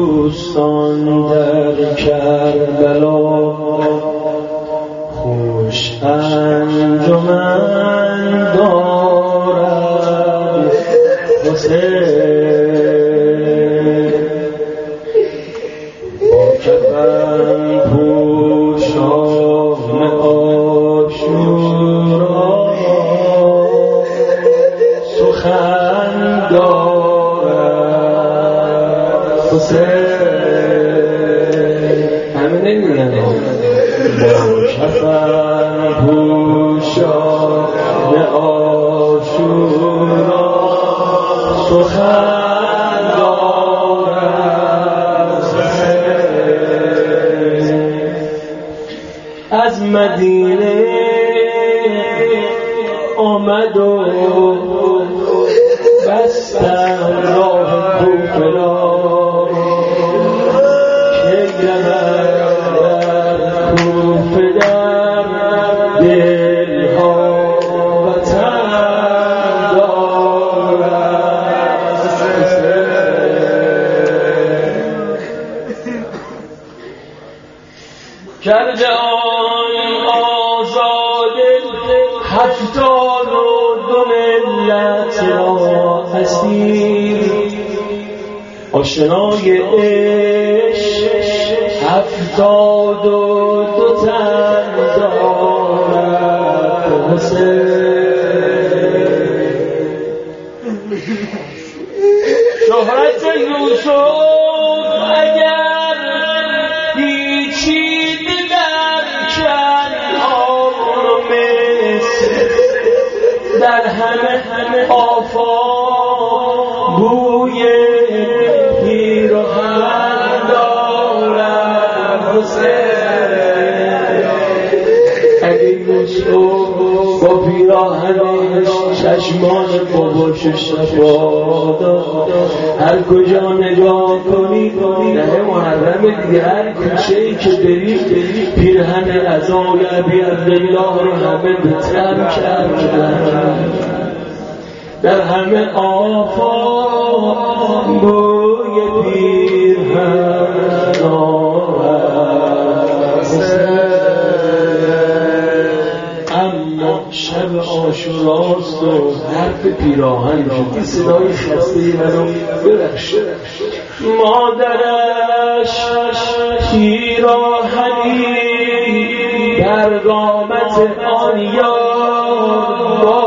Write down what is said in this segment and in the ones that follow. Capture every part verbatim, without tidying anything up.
دوستان در کربلا خوش انجمن دارد حسین با کفن پوشان عاشورا سخن دارد حسین. همه نمیدونن با کفن پوشان عاشورا سخن دارد حسین. از مدینه آمد و بستم راه کوفه را که گرد کوفه در دلها وطن دارد کرده آن آزاد هفتاد و دو ملت را اسیر آشنای عشق هفتاد و دو تن دارد حسین. شهرت یوسف اگر پیچیده در کنعان و مصر در همه همه آفاق بوی پیراهن دارد حسین. اگه یوسف با پیراهنش چشمان باباشش نباد هر کجا نگاه کنی نه محرم دیگه هر کوچه‌ای که بری پیرهن عزای ابی عبدالله رو همه به تر کردن در همه آفاق بوی پیرهن دارد حسین. اما شب عاشوراست و حرف پیراهن شد این صدای خستهی منو ببخش. مادرش پیراهنی در قامت آن یار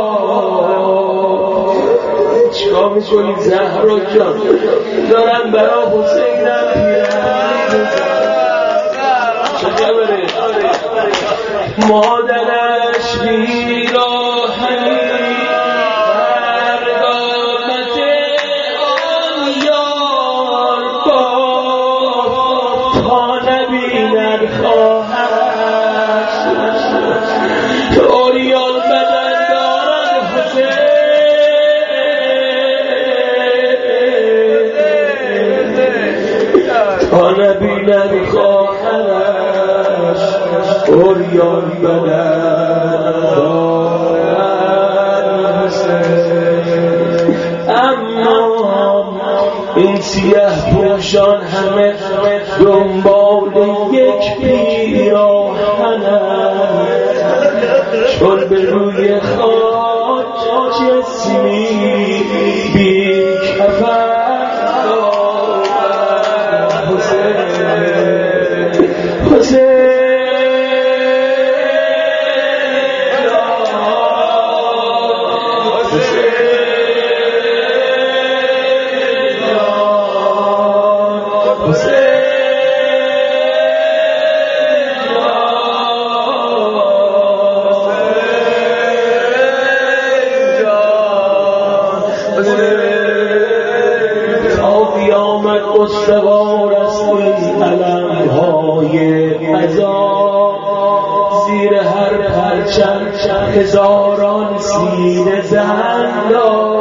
چیکار میکنی زهرا جان دارم برا حسینم پیراهن چه خبره مادرش پیراهنی در قامت آن یار تا نبیند خواهرش اوریان بدن دارد حسین تا نبیند خواهرش اوریان بدن دارد حسین. اما این سیه پوشان همه دنبال یک پیراهنند چون به روی خاک جسمی بی کفن دارد حسین. حسین استوار است این علمهای عذاب زیر هر پرچم هزاران سینه زن دارد